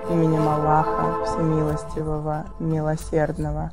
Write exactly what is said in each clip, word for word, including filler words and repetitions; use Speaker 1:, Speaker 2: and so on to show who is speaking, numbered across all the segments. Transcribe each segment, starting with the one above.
Speaker 1: именем Аллаха, Всемилостивого, Милосердного.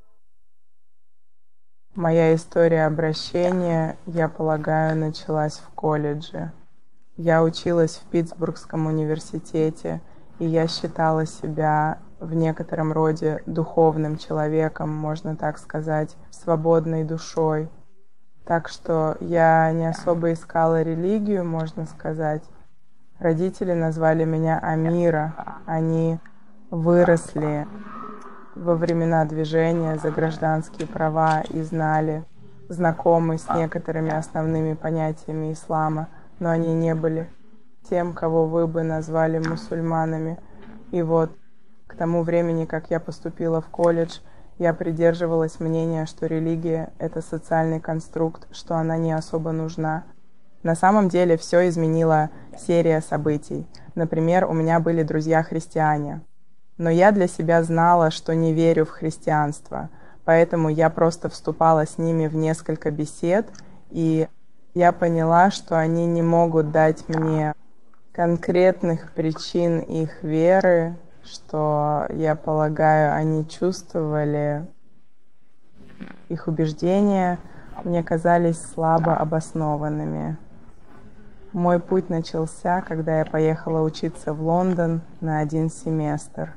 Speaker 1: Моя история обращения, я полагаю, началась в колледже. Я училась в Питтсбургском университете, и я считала себя в некотором роде духовным человеком, можно так сказать, свободной душой. Так что я не особо искала религию, можно сказать. Родители назвали меня Амира. Они выросли во времена движения за гражданские права и знали, знакомы с некоторыми основными понятиями ислама, но они не были тем, кого вы бы назвали мусульманами. И вот к тому времени, как я поступила в колледж, я придерживалась мнения, что религия — это социальный конструкт, что она не особо нужна. На самом деле все изменила серия событий. Например, у меня были друзья-христиане. Но я для себя знала, что не верю в христианство, поэтому я просто вступала с ними в несколько бесед, и я поняла, что они не могут дать мне конкретных причин их веры, что, я полагаю, они чувствовали, их убеждения мне казались слабо обоснованными. Мой путь начался, когда я поехала учиться в Лондон на один семестр.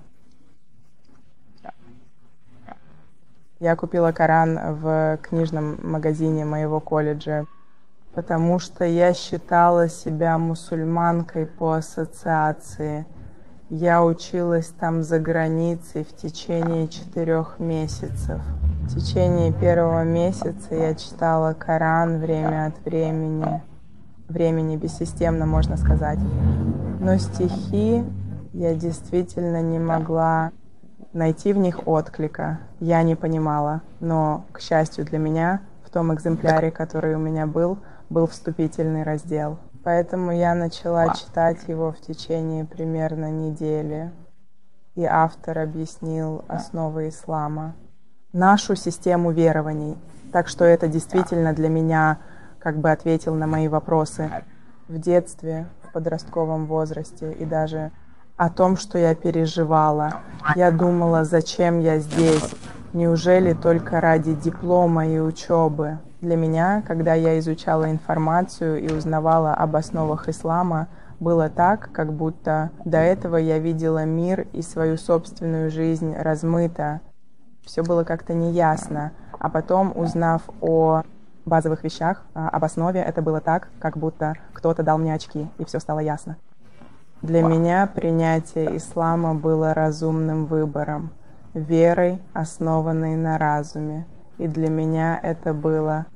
Speaker 1: Я купила Коран в книжном магазине моего колледжа, потому что я считала себя мусульманкой по ассоциации. Я училась там за границей в течение четырех месяцев. В течение первого месяца я читала Коран время от времени. Времени бессистемно, можно сказать. Но стихи я действительно не могла найти в них отклика. Я не понимала. Но, к счастью для меня, в том экземпляре, который у меня был, был вступительный раздел. Поэтому я начала читать его в течение примерно недели. И автор объяснил основы ислама, нашу систему верований. Так что это действительно для меня как бы ответил на мои вопросы в детстве, в подростковом возрасте и даже о том, что я переживала. Я думала, зачем я здесь? Неужели только ради диплома и учебы? Для меня, когда я изучала информацию и узнавала об основах ислама, было так, как будто до этого я видела мир и свою собственную жизнь размыто. Все было как-то неясно. А потом, узнав о базовых вещах, об основе, это было так, как будто кто-то дал мне очки, и все стало ясно. Для меня принятие ислама было разумным выбором, верой, основанной на разуме. И для меня это было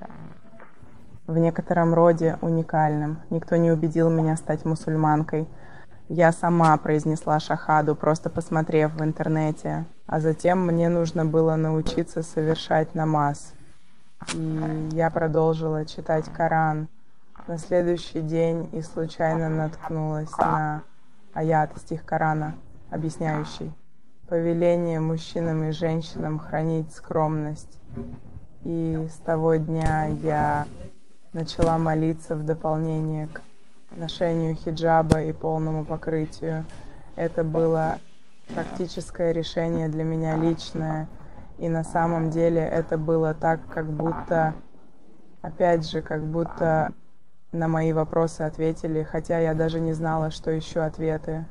Speaker 1: в некотором роде уникальным. Никто не убедил меня стать мусульманкой. Я сама произнесла шахаду, просто посмотрев в интернете. А затем мне нужно было научиться совершать намаз. И я продолжила читать Коран на следующий день и случайно наткнулась на аят, стих Корана, объясняющий повеление мужчинам и женщинам хранить скромность. И с того дня я начала молиться в дополнение к ношению хиджаба и полному покрытию. Это было практическое решение для меня личное. И на самом деле это было так, как будто, опять же, как будто на мои вопросы ответили, хотя я даже не знала, что ищу ответы.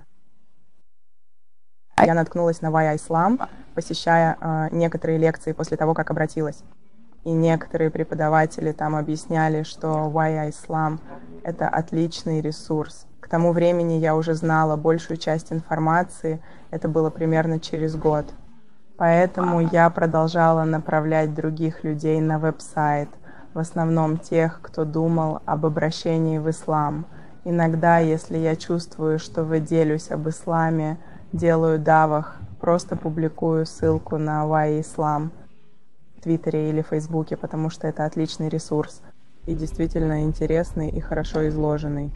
Speaker 1: Я наткнулась на Why Islam, посещая э, некоторые лекции после того, как обратилась. И некоторые преподаватели там объясняли, что Why Islam — это отличный ресурс. К тому времени я уже знала большую часть информации, это было примерно через год. Поэтому я продолжала направлять других людей на веб-сайт, в основном тех, кто думал об обращении в ислам. Иногда, если я чувствую, что выделюсь об исламе, делаю давах, просто публикую ссылку на Why Islam в Твиттере или Фейсбуке, потому что это отличный ресурс и действительно интересный и хорошо изложенный.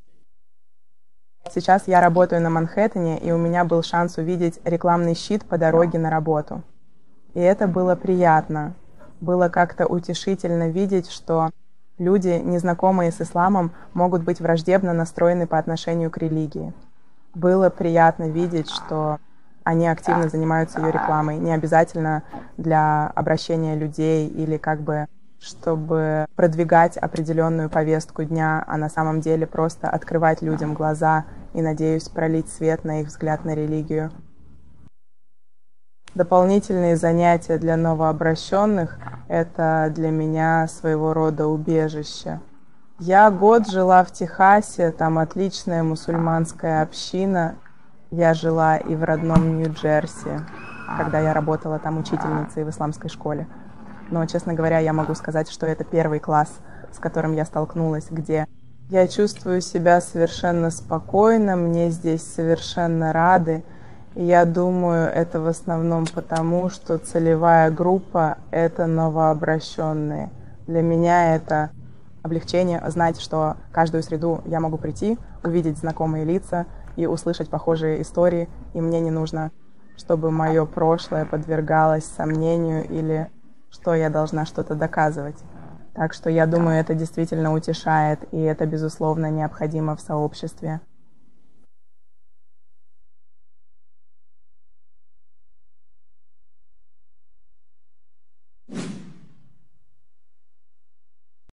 Speaker 1: Сейчас я работаю на Манхэттене, и у меня был шанс увидеть рекламный щит по дороге на работу. И это было приятно. Было как-то утешительно видеть, что люди, незнакомые с исламом, могут быть враждебно настроены по отношению к религии. было приятно видеть, что они активно занимаются ее рекламой. Не обязательно для обращения людей или как бы чтобы продвигать определенную повестку дня, а на самом деле просто открывать людям глаза и, надеюсь, пролить свет на их взгляд на религию. Дополнительные занятия для новообращенных – это для меня своего рода убежище. Я год жила в Техасе, там отличная мусульманская община. Я жила и в родном Нью-Джерси, когда я работала там учительницей в исламской школе. Но, честно говоря, я могу сказать, что это первый класс, с которым я столкнулась, где я чувствую себя совершенно спокойно, мне здесь совершенно рады. И я думаю, это в основном потому, что целевая группа – это новообращенные. Для меня это облегчение знать, что каждую среду я могу прийти, увидеть знакомые лица и услышать похожие истории, и мне не нужно, чтобы мое прошлое подвергалось сомнению или что я должна что-то доказывать. Так что я думаю, это действительно утешает, и это, безусловно, необходимо в сообществе.